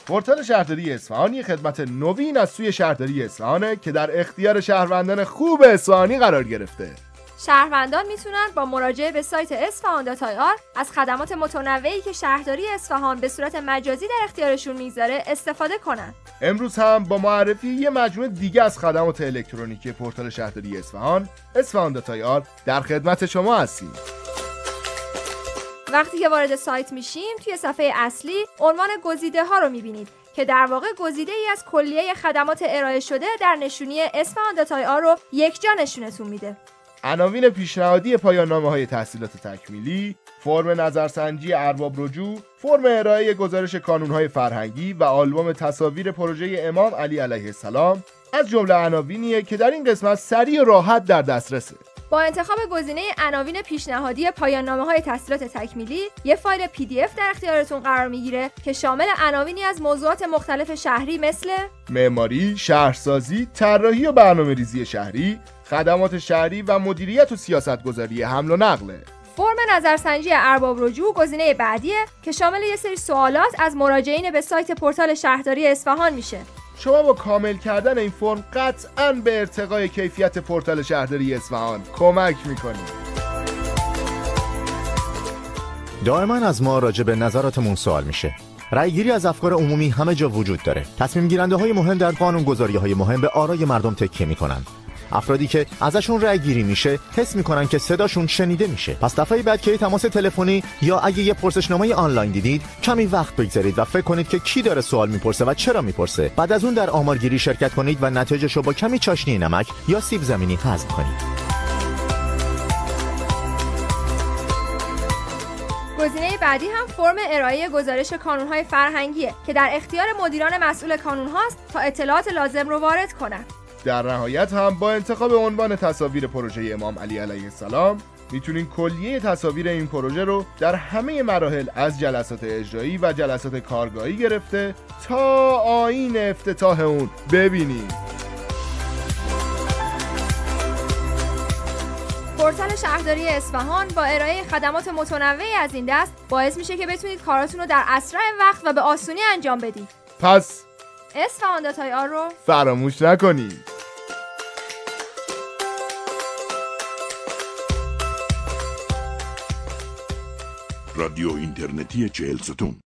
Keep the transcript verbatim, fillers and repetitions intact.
پورتال شهرداری اصفهان یک خدمت نوین از سوی شهرداری اصفهانه که در اختیار شهروندان خوب اصفهانی قرار گرفته. شهروندان میتونن با مراجعه به سایت اصفهان دات آی آر از خدمات متنوعی که شهرداری اصفهان به صورت مجازی در اختیارشون میذاره استفاده کنن. امروز هم با معرفی یه مجموعه دیگه از خدمات الکترونیکی پورتال شهرداری اصفهان، اصفهان دات آی آر در خدمت شما هستیم. وقتی که وارد سایت میشیم توی صفحه اصلی عنوان گزیده ها رو میبینید که در واقع گزیده ای از کلیه خدمات ارائه شده در نشونی اصفهان دات آی آر رو یکجا نشونتون میده. عناوین پیشنهادی پایان نامه‌های تحصیلات تکمیلی، فرم نظرسنجی ارباب رجوع، فرم ارائه گزارش کانون‌های فرهنگی و آلبوم تصاویر پروژه امام علی علیه السلام از جمله عناوینیه که در این قسمت سریع و راحت در دسترسه. با انتخاب گزینه عناوین پیشنهادی پایان نامه‌های تحصیلات تکمیلی، یک فایل پی دی اف در اختیارتون قرار میگیره که شامل عناوینی از موضوعات مختلف شهری مثل معماری، شهرسازی، طراحی و برنامه‌ریزی شهری، خدمات شهری و مدیریت و سیاستگذاری حمل و نقله. فرم نظرسنجی ارباب رجوع گزینه بعدیه که شامل یه سری سوالات از مراجعین به سایت پورتال شهرداری اصفهان میشه. شما با کامل کردن این فرم قطعاً به ارتقای کیفیت پورتال شهرداری اصفهان کمک میکنید. دائما از ما راجع به نظراتمون سوال میشه. رأیگیری از افکار عمومی همه جا وجود داره. تصمیم گیرنده های مهم در قانونگذاری های مهم به آرای مردم تکیه میکنن. افرادی که ازشون رأی گیری میشه حس میکنن که صداشون شنیده میشه. پس دفعه بعد که تماس تلفنی یا اگه یه پرسشنامه آنلاین دیدید کمی وقت بگذارید و فکر کنید که کی داره سوال میپرسه و چرا میپرسه. بعد از اون در آمارگیری شرکت کنید و نتایجشو با کمی چاشنی نمک یا سیب زمینی هضم کنید. گزینه بعدی هم فرم ارائه گزارش کانون‌های فرهنگیه که در اختیار مدیران مسئول کانون هاست تا اطلاعات لازم رو وارد کنند. در نهایت هم با انتخاب عنوان تصاویر پروژه امام علی علیه السلام میتونین کلیه تصاویر این پروژه رو در همه مراحل از جلسات اجرایی و جلسات کارگاهی گرفته تا آیین افتتاح اون ببینید. پورتال شهرداری اصفهان با ارائه خدمات متنوعی از این دست باعث میشه که بتونید کاراتون رو در اسرع وقت و به آسونی انجام بدید. پس اصفهان دات آی آر رو فراموش نکنید. رادیو اینترنتی چهل ستون